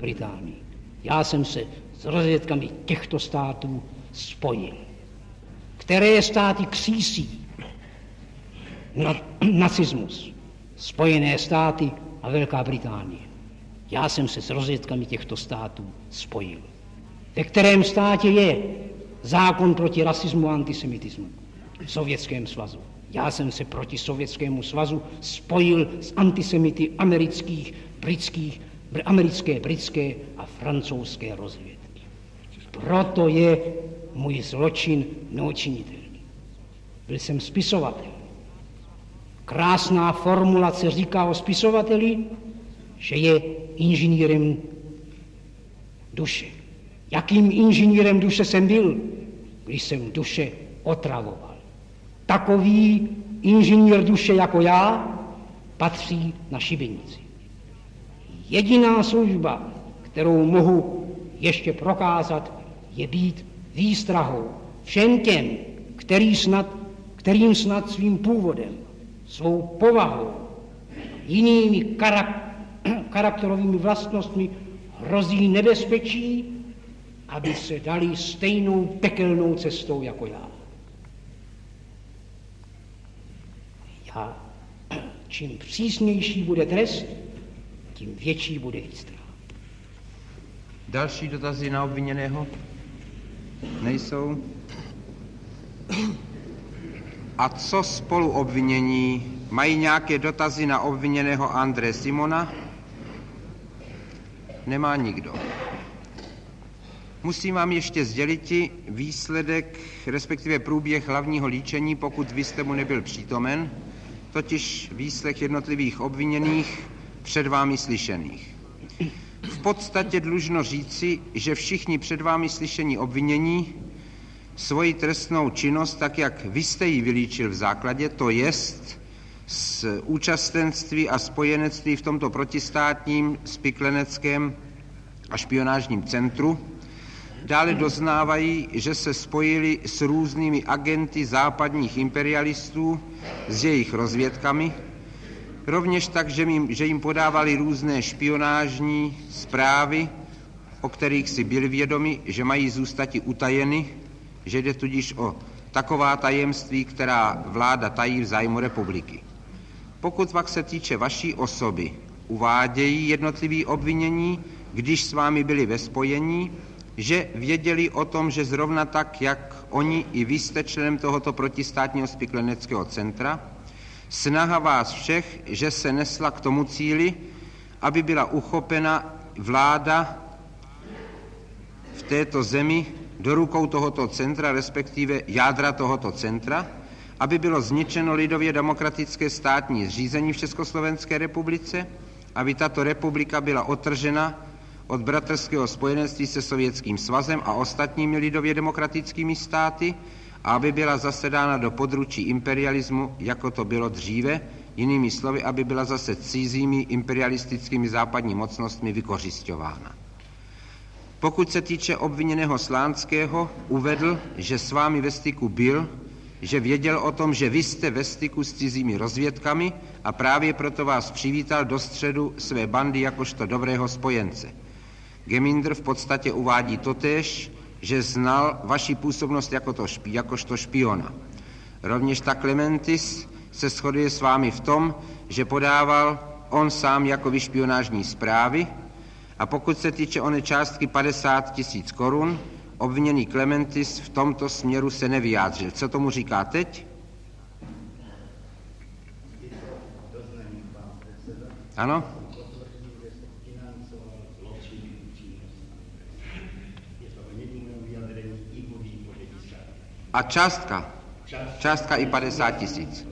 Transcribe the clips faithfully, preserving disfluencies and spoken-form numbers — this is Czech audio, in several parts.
Británii. Já jsem se s rozvědkami těchto států spojil. Které státy křísí na, nacismus? Spojené státy a Velká Británie. Já jsem se s rozvědkami těchto států spojil. Ve kterém státě je zákon proti rasismu a antisemitismu? V Sovětském svazu. Já jsem se proti Sovětskému svazu spojil s antisemity amerických, britských, br- americké, britské a francouzské rozvědky. Proto je můj zločin neočinitelný. Byl jsem spisovatel. Krásná formulace říká o spisovateli, že je inženýrem duše. Jakým inženýrem duše jsem byl, když jsem duše otravoval? Takový inženýr duše jako já patří na šibenici. Jediná služba, kterou mohu ještě prokázat, je být výstrahou všem těm, který snad, kterým snad svým původem, svou povahou, jinými karak, charakterovými vlastnostmi hrozí nebezpečí, aby se dali stejnou pekelnou cestou jako já. Já, čím přísnější bude trest, tím větší bude výstrach. Další dotazy na obviněného? Nejsou? A co spoluobvinění? Mají nějaké dotazy na obviněného André Simona? Nemá nikdo. Musím vám ještě sdělit výsledek, respektive průběh hlavního líčení, pokud vy jste mu nebyl přítomen, totiž výslech jednotlivých obviněných před vámi slyšených. V podstatě dlužno říci, že všichni před vámi slyšení obvinění svoji trestnou činnost, tak jak vy jste ji vylíčil v základě, to jest s účastenství a spojenectví v tomto protistátním, spikleneckém a špionážním centru, dále doznávají, že se spojili s různými agenty západních imperialistů, s jejich rozvědkami, rovněž tak, že jim, že jim podávali různé špionážní zprávy, o kterých si byli vědomi, že mají zůstati utajeny, že jde tudíž o taková tajemství, která vláda tají v zájmu republiky. Pokud pak se týče vaší osoby, uvádějí jednotliví obvinění, když s vámi byli ve spojení, že věděli o tom, že zrovna tak, jak oni i vy jste členem tohoto protistátního spikleneckého centra, snaha vás všech, že se nesla k tomu cíli, aby byla uchopena vláda v této zemi do rukou tohoto centra, respektive jádra tohoto centra, aby bylo zničeno lidově demokratické státní zřízení v Československé republice, aby tato republika byla otržena od bratrského spojenectví se Sovětským svazem a ostatními lidově demokratickými státy a aby byla zasedána do područí imperialismu, jako to bylo dříve, jinými slovy, aby byla zase cizími imperialistickými západní mocnostmi vykořisťována. Pokud se týče obviněného Slánského, uvedl, že s vámi ve styku byl, že věděl o tom, že vy jste ve styku s cizími rozvědkami a právě proto vás přivítal do středu své bandy jakožto dobrého spojence. Geminder v podstatě uvádí totéž, že znal vaši působnost jako to špí, jakožto špiona. Rovněž tak Klementis se shoduje s vámi v tom, že podával on sám jako vyšpionážní zprávy a pokud se týče oné částky padesát tisíc korun, obviněný Klementis v tomto směru se nevyjádřil. Co tomu říká teď? Ano? A částka? Částka i padesát tisíc.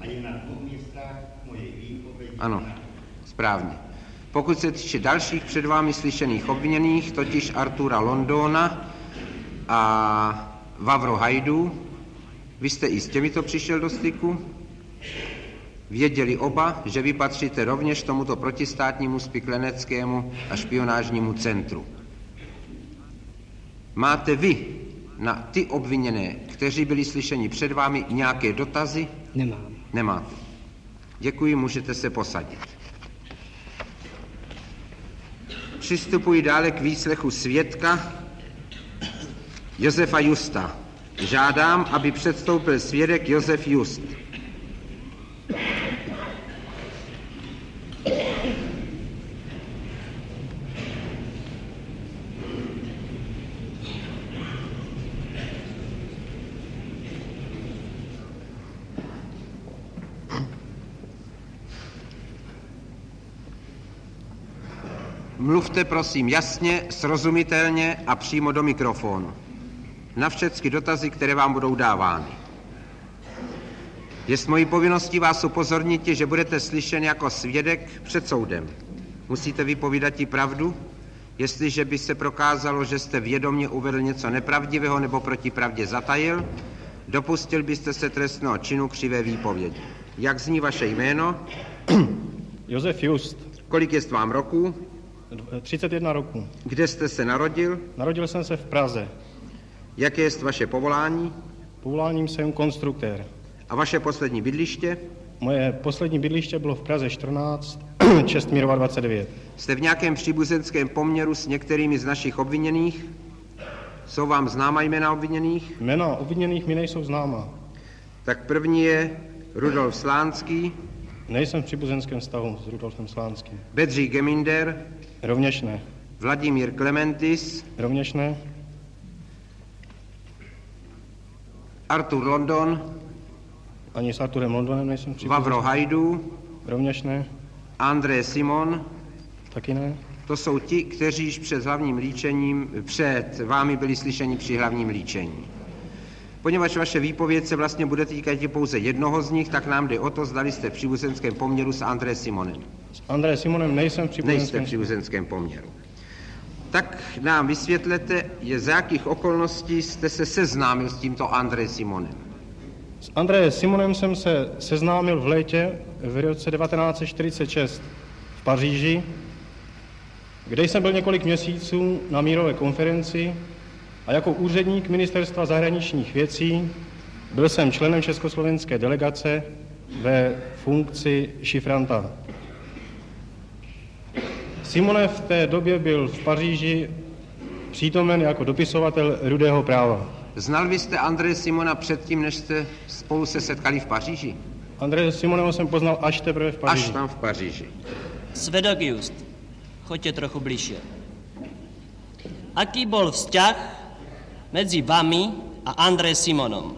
Ano, správně. Pokud se týče dalších před vámi slyšených obviněných, totiž Artura Londona a Vavro Hajdu, vy jste i s těmito přišel do styku, věděli oba, že vy patříte rovněž tomuto protistátnímu spikleneckému a špionážnímu centru. Máte vy na ty obviněné, kteří byli slyšeni před vámi, nějaké dotazy? Nemám. Nemáte. Děkuji, můžete se posadit. Přistupuji dále k výslechu svědka Josefa Justa. Žádám, aby předstoupil svědek Josef Just. Mluvte prosím jasně, srozumitelně a přímo do mikrofonu. Na všechny dotazy, které vám budou dávány. Je s mojí povinností vás upozornit, že budete slyšen jako svědek před soudem. Musíte vypovídat i pravdu, jestliže by se prokázalo, že jste vědomě uvedl něco nepravdivého nebo proti pravdě zatajil, dopustil byste se trestného činu křivé výpovědi. Jak zní vaše jméno? Josef Just. Kolik je vám roku? třicet jedna roku. Kde jste se narodil? Narodil jsem se v Praze. Jaké je vaše povolání? Povoláním jsem konstruktér. A vaše poslední bydliště? Moje poslední bydliště bylo v Praze čtrnáct, Čestmírova dvacet devět. Jste v nějakém příbuzenském poměru s některými z našich obviněných? Jsou vám známa jména obviněných? Jména obviněných mi nejsou známa. Tak první je Rudolf Slánský. Nejsem v příbuzenském vztahu s Rudolfem Slánským. Bedřich Geminder. Rovněž ne. Vladimír Klementis. Rovněž ne. Artur London. Ani s Arturem Londonem nejsem v příbuzenském. Vavro Hajdu. Rovněž ne. André Simon. Taky ne. To jsou ti, kteří již před hlavním líčením, před vámi byli slyšeni při hlavním líčení. Poněvadž vaše výpověď se vlastně bude týkat pouze jednoho z nich, tak nám jde o to, zdali jste v příbuzenském poměru s André Simonem. S André Simonem nejsem v příbuzenském. Nejste v příbuzenském poměru. Tak nám vysvětlete, je, za jakých okolností jste se seznámil s tímto André Simonem. S André Simonem jsem se seznámil v létě v roce devatenáct set čtyřicet šest v Paříži, kde jsem byl několik měsíců na mírové konferenci a jako úředník Ministerstva zahraničních věcí byl jsem členem československé delegace ve funkci šifranta. Simone v té době byl v Paříži přítomen jako dopisovatel Rudého práva. Znal byste André Simona předtím, než jste spolu se setkali v Paříži? André Simoneho jsem poznal až teprve v Paříži. Až tam v Paříži. Svedok Just, choďte trochu bližšie. Aký bol vzťah medzi vami a André Simonom?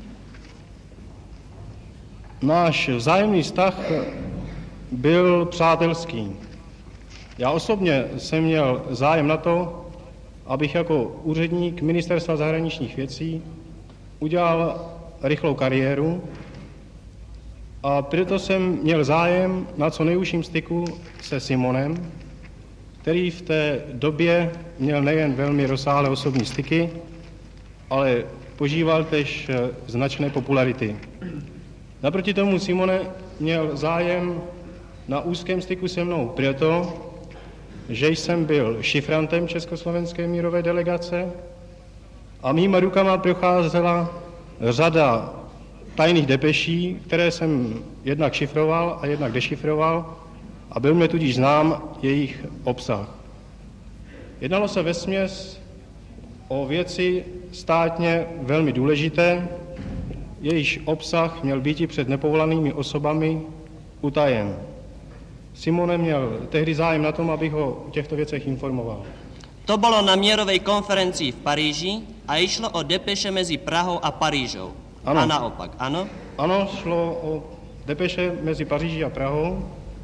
Náš vzájemný vztah byl přátelský. Já osobně jsem měl zájem na to, abych jako úředník Ministerstva zahraničních věcí udělal rychlou kariéru a proto jsem měl zájem na co nejužším styku se Simonem, který v té době měl nejen velmi rozsáhlé osobní styky, ale požíval též značné popularity. Naproti tomu Simone měl zájem na úzkém styku se mnou proto, že jsem byl šifrantem Československé mírové delegace a mýma rukama procházela řada tajných depeší, které jsem jednak šifroval a jednak dešifroval a byl mě tudíž znám jejich obsah. Jednalo se vesměs o věci státně velmi důležité, jejíž obsah měl být i před nepovolanými osobami utajen. Simone měl tehdy zájem na tom, abych ho o těchto věcech informoval. To bolo na mierovej konferencii v Paríži a išlo o depeše mezi Prahou a Parížou. Ano. A naopak, áno? Ano, šlo o depeše mezi Paříží a Prahou.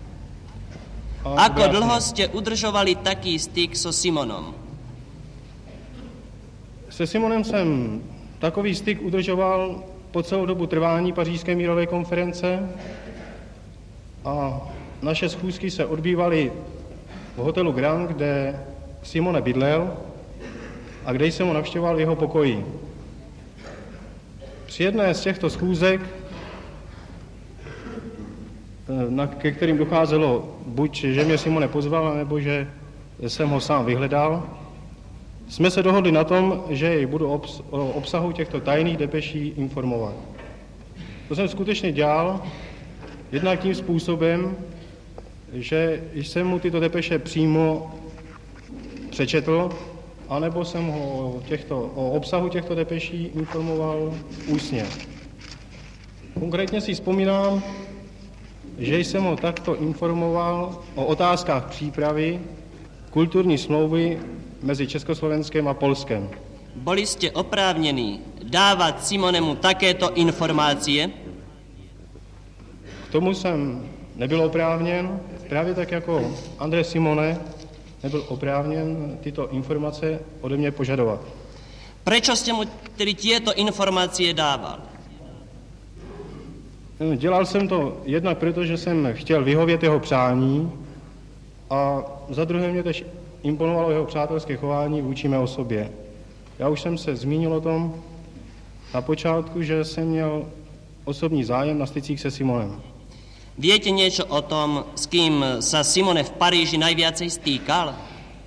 A Ako dlho ste udržovali taký styk so Simonom? Se Simonem jsem takový styk udržoval po celou dobu trvání Pařížské mírové konference a naše schůzky se odbývaly v hotelu Grand, kde Simone bydlel a kde jsem ho navštěvoval v jeho pokoji. Při jedné z těchto schůzek, na, ke kterým docházelo buď, že mě Simone pozval, nebo že jsem ho sám vyhledal, jsme se dohodli na tom, že jej budu obs- o obsahu těchto tajných depeší informovat. To jsem skutečně dělal, jednak tím způsobem, že jsem mu tyto depeše přímo přečetl, anebo jsem ho o, těchto, o obsahu těchto depeší informoval ústně. Konkrétně si vzpomínám, že jsem ho takto informoval o otázkách přípravy kulturní smlouvy mezi Československem a Polskem. Boli ste oprávnení dávať Simonemu takéto informácie? K tomu jsem nebyl oprávněn, právě tak jako Andrej Simone nebyl oprávněn tyto informace ode mě požadovat. Prečo ste mu tedy tieto informácie dával? Dělal jsem to jednak proto, že jsem chtěl vyhovět jeho přání a za druhé mě tež imponovalo jeho přátelské chování vůči mé osobě. Já už jsem se zmínil o tom na počátku, že jsem měl osobní zájem na stycích se Simonem. Viete niečo o tom, s kým sa Simone v Paríži najviacej stýkal?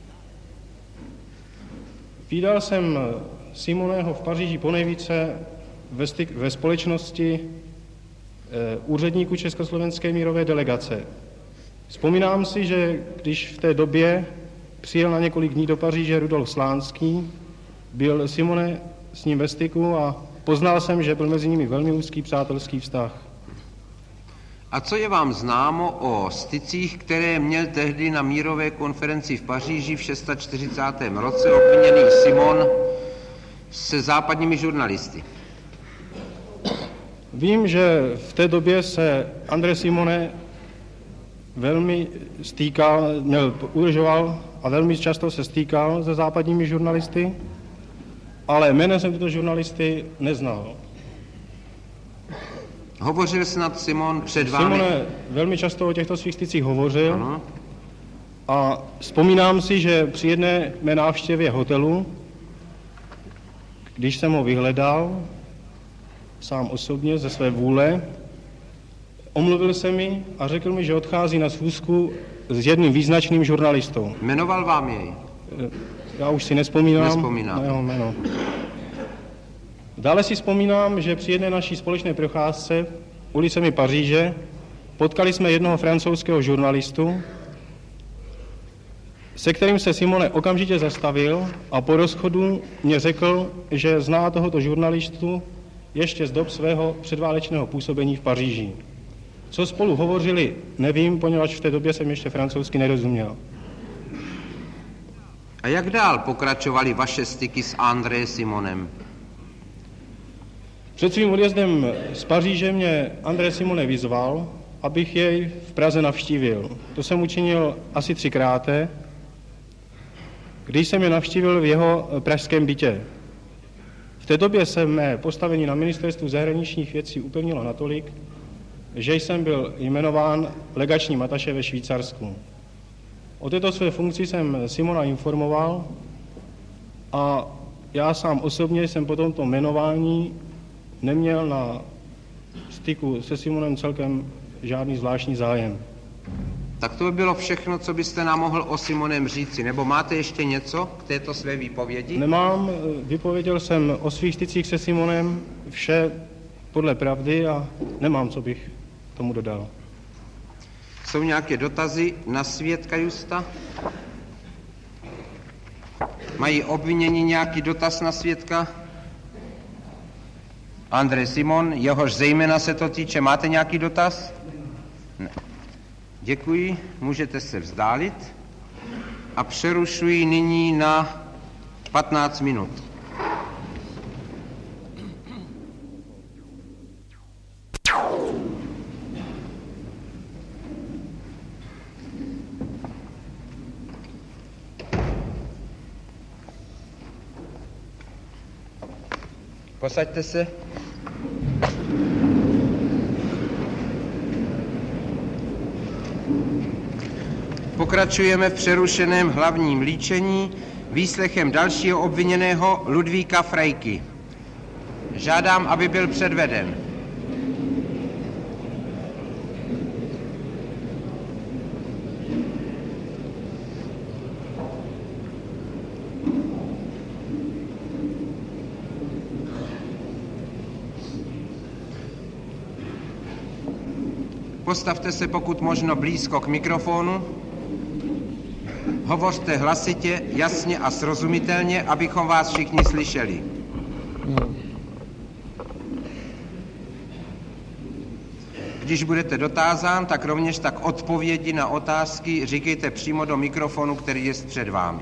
Vídal jsem Simoného v Paříži ponejvíce ve, styk, ve společnosti e, úředníků Československé mírové delegace. Vzpomínám si, že když v té době přijel na několik dní do Paříže Rudolf Slánský, byl Simone s ním ve styku a poznal jsem, že byl mezi nimi velmi úzký přátelský vztah. A co je vám známo o stycích, které měl tehdy na mírové konferenci v Paříži v čtyřicátém šestém roce obviněný Simon se západními žurnalisty? Vím, že v té době se Andrej Simone velmi stýkal, měl, udržoval a velmi často se stýkal se západními žurnalisty, ale jménem jsem tyto žurnalisty neznal. Hovořil snad Simon před vámi? Simone velmi často o těchto svých stycích hovořil. Ano. A vzpomínám si, že při jedné mé návštěvě hotelu, když jsem ho vyhledal, sám osobně ze své vůle, omluvil se mi a řekl mi, že odchází na schůzku s jedním význačným žurnalistou. Jmenoval vám jej? Já už si nespomínám Nespomínám. na jeho jméno. Dále si vzpomínám, že při jedné naší společné procházce ulicemi Paříže potkali jsme jednoho francouzského žurnalistu, se kterým se Simone okamžitě zastavil a po rozchodu mě řekl, že zná tohoto žurnalistu ještě z dob svého předválečného působení v Paříži. Co spolu hovořili, nevím, poněvadž v té době jsem ještě francouzsky nerozuměl. A jak dál pokračovaly vaše styky s Andrejem Simonem? Před svým odjezdem z Paříže mě Andrej Simone vyzval, abych jej v Praze navštívil. To jsem učinil asi třikrát, když jsem je navštívil v jeho pražském bytě. V té době se mé postavení na ministerstvu zahraničních věcí upevnilo natolik, že jsem byl jmenován legačním ataše ve Švýcarsku. O této své funkci jsem Simona informoval a já sám osobně jsem po tomto jmenování neměl na styku se Simonem celkem žádný zvláštní zájem. Tak to by bylo všechno, co byste nám mohl o Simonem říci. Nebo máte ještě něco k této své výpovědi? Nemám, vypověděl jsem o svých stycích se Simonem vše podle pravdy a nemám, co bych tomu dodal. Jsou nějaké dotazy na svědka Justa? Mají obvinění nějaký dotaz na svědka? Andrej Simon, jehož zejména se to týče, máte nějaký dotaz? Ne. Děkuji, můžete se vzdálit a přerušuji nyní na patnáct minut. Posaďte se. Pokračujeme v přerušeném hlavním líčení výslechem dalšího obviněného Ludvíka Frejky. Žádám, aby byl předveden. Postavte se pokud možno blízko k mikrofonu. Hovořte hlasitě, jasně a srozumitelně, abychom vás všichni slyšeli. Když budete dotázán, tak rovněž tak odpovědi na otázky říkejte přímo do mikrofonu, který je před vámi.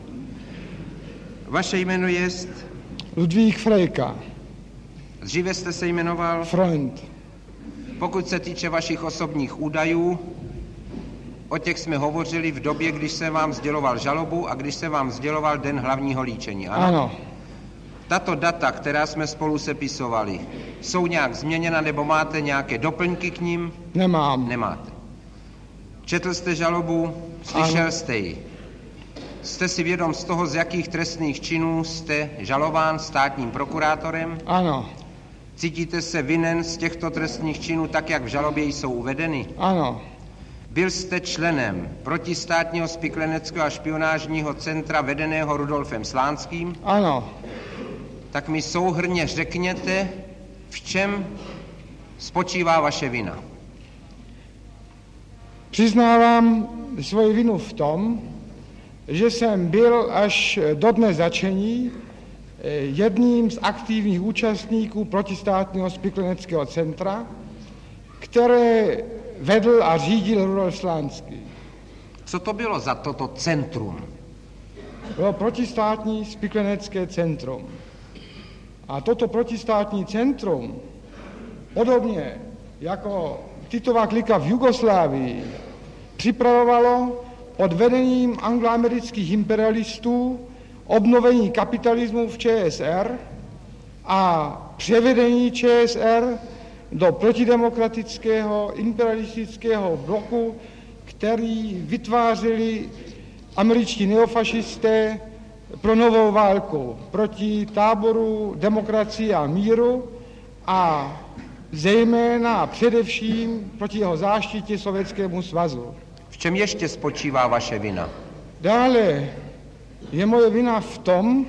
Vaše jméno je? Ludvík Frejka. Dříve jste se jmenoval? Freund. Pokud se týče vašich osobních údajů, o těch jsme hovořili v době, když jsem vám sděloval žalobu a když jsem vám sděloval den hlavního líčení, ano? Ano. Tato data, která jsme spolu sepisovali, jsou nějak změněna nebo máte nějaké doplňky k nim? Nemám. Nemáte. Četl jste žalobu, slyšel ano. jste ji. Jste si vědom z toho, z jakých trestných činů jste žalován státním prokurátorem? Ano. Cítíte se vinen z těchto trestných činů tak, jak v žalobě jsou uvedeny? Ano. Byl jste členem protistátního spikleneckého a špionážního centra vedeného Rudolfem Slánským? Ano. Tak mi souhrnně řekněte, v čem spočívá vaše vina. Přiznávám svoji vinu v tom, že jsem byl až do dne začení jedním z aktivních účastníků protistátního spikleneckého centra, které vedl a řídil Rudolf Slánský. Co to bylo za toto centrum? Bylo protistátní spiklenecké centrum. A toto protistátní centrum, podobně jako Titová klika v Jugoslávii, připravovalo pod vedením angloamerických imperialistů obnovení kapitalismu v Č S R a převedení Č S R do protidemokratického imperialistického bloku, který vytvářeli američtí neofašisté pro novou válku proti táboru demokracie a míru a zejména a především proti jeho záštitě Sovětskému svazu. V čem ještě spočívá vaše vina? Dále je moje vina v tom,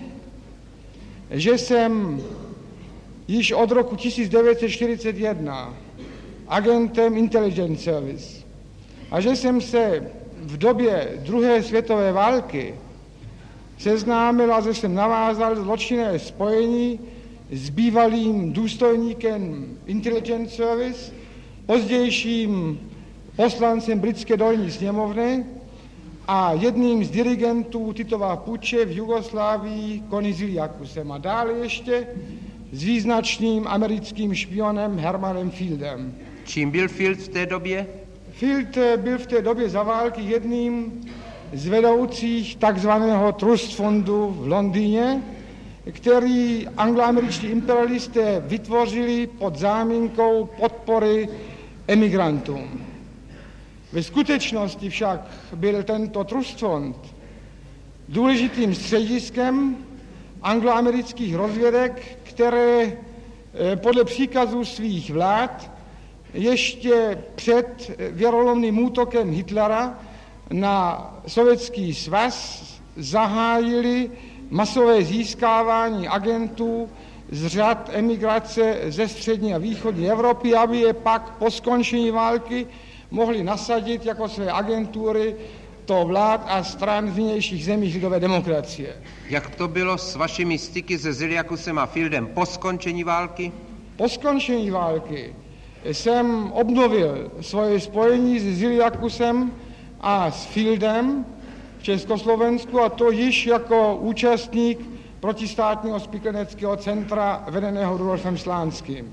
že jsem již od roku tisíc devět set čtyřicet jedna agentem Intelligence Service a že jsem se v době druhé světové války seznámil a že jsem navázal zločinné spojení s bývalým důstojníkem Intelligence Service, pozdějším poslancem britské dolní sněmovny a jedním z dirigentů Titova puče v Jugoslávii Koni Ziliakusem a dále ještě s význačným americkým špionem Hermanem Fieldem. Čím byl Field v té době? Field byl v té době za války jedním z vedoucích takzvaného Trust fondu v Londýně, který angloameričtí imperialisté vytvořili pod záminkou podpory emigrantům. Ve skutečnosti však byl tento Trust fond důležitým střediskem angloamerických rozvědek, které podle příkazů svých vlád ještě před věrolomným útokem Hitlera na Sovětský svaz zahájili masové získávání agentů z řad emigrace ze střední a východní Evropy, aby je pak po skončení války mohli nasadit jako své agentury do vlád a stran v nynějších zemích lidové demokracie. Jak to bylo s vašimi styky se Ziliakusem a Fieldem po skončení války? Po skončení války jsem obnovil svoje spojení s Ziliakusem a s Fieldem v Československu, a to již jako účastník protistátního spikleneckého centra vedeného Rudolfem Slánským.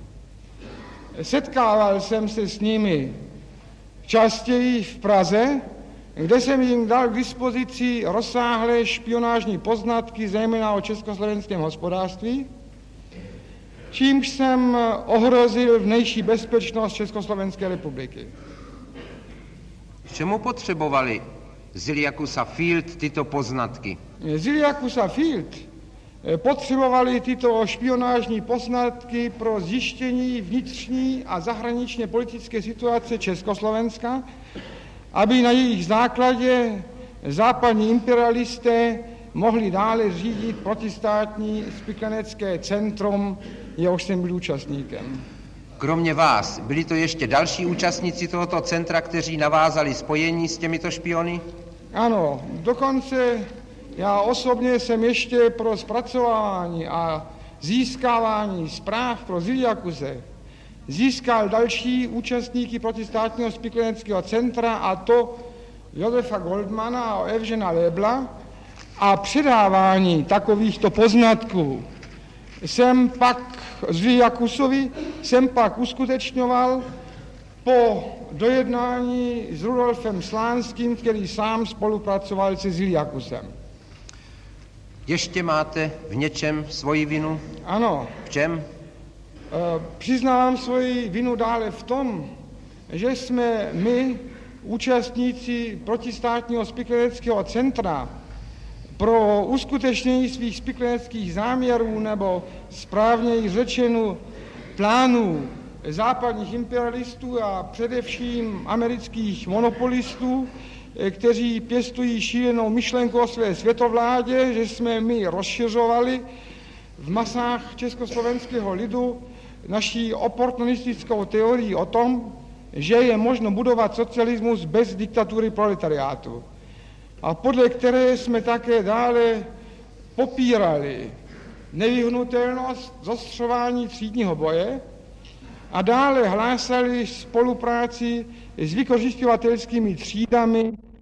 Setkával jsem se s nimi častěji v Praze, kde jsem jim dal k dispozici rozsáhlé špionážní poznatky, zejména o československém hospodářství, čímž jsem ohrozil vnější bezpečnost Československé republiky. K čemu potřebovali Ziliakus a Field tyto poznatky? Ziliakus a Field potřebovali tyto špionážní poznatky pro zjištění vnitřní a zahraničně politické situace Československa, aby na jejich základě západní imperialisté mohli dále řídit protistátní spiklenecké centrum, jehož jsem byl účastníkem. Kromě vás, byli to ještě další účastníci tohoto centra, kteří navázali spojení s těmito špiony? Ano, dokonce já osobně jsem ještě pro zpracování a získávání zpráv pro Ziliakuse získal další účastníky protistátního spikleneckého centra, a to Josefa Goldmana a Evžena Lebla, a předávání takovýchto poznatků jsem pak Ziliakusovi jsem pak uskutečňoval po dojednání s Rudolfem Slánským, který sám spolupracoval se Ziliakusem. Ještě máte v něčem svoji vinu? Ano. V čem? E, přiznávám svoji vinu dále v tom, že jsme my, účastníci protistátního spikleneckého centra, pro uskutečnění svých spikleneckých záměrů, nebo správněji řečeno plánů západních imperialistů a především amerických monopolistů, kteří pěstují šílenou myšlenku o své světovládě, že jsme my rozšiřovali v masách československého lidu naší oportunistickou teorii o tom, že je možno budovat socialismus bez diktatury proletariátu. A podle které jsme také dále popírali nevyhnutelnost zostřování třídního boje a dále hlásali spolupráci s vykořisťovatelskými třídami